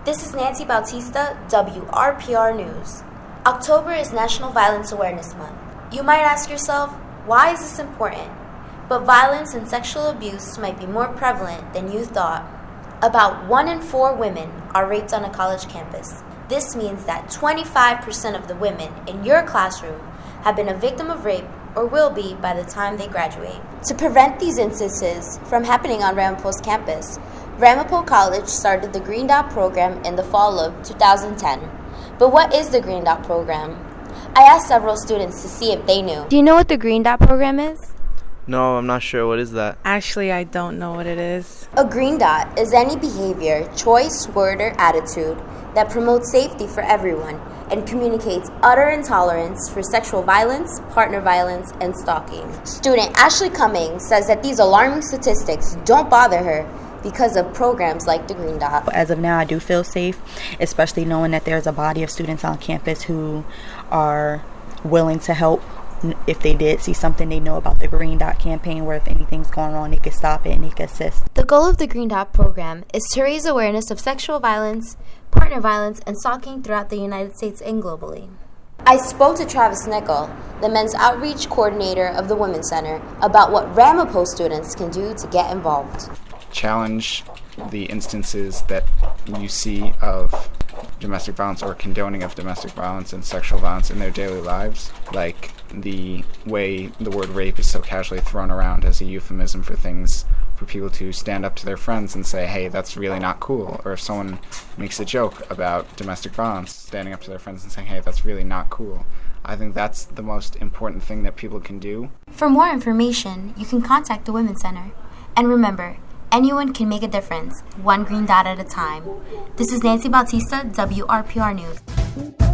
This is Nancy Bautista, WRPR News. October is National Violence Awareness Month. You might ask yourself, why is this important? But violence and sexual abuse might be more prevalent than you thought. About 1 in 4 women are raped on a college campus. This means that 25% of the women in your classroom have been a victim of rape or will be by the time they graduate. To prevent these instances from happening on Ramapo's campus, Ramapo College started the Green Dot program in the fall of 2010. But what is the Green Dot program? I asked several students to see if they knew. Do you know what the Green Dot program is? No, I'm not sure. What is that? Actually, I don't know what it is. A green dot is any behavior, choice, word, or attitude that promotes safety for everyone and communicates utter intolerance for sexual violence, partner violence, and stalking. Student Ashley Cummings says that these alarming statistics don't bother her because of programs like the Green Dot. As of now, I do feel safe, especially knowing that there's a body of students on campus who are willing to help. If they did see something, they know about the Green Dot campaign where if anything's going wrong, they could stop it and they could assist. The goal of the Green Dot program is to raise awareness of sexual violence, partner violence, and stalking throughout the United States and globally. I spoke to Travis Nickel, the men's outreach coordinator of the Women's Center, about what Ramapo students can do to get involved. Challenge the instances that you see of domestic violence or condoning of domestic violence and sexual violence in their daily lives, like the way the word rape is so casually thrown around as a euphemism for things for people to stand up to their friends and say, hey, that's really not cool. Or if someone makes a joke about domestic violence, standing up to their friends and saying, hey, that's really not cool. I think that's the most important thing that people can do. For more information, you can contact the Women's Center. And remember, anyone can make a difference, one green dot at a time. This is Nancy Bautista, WRPR News.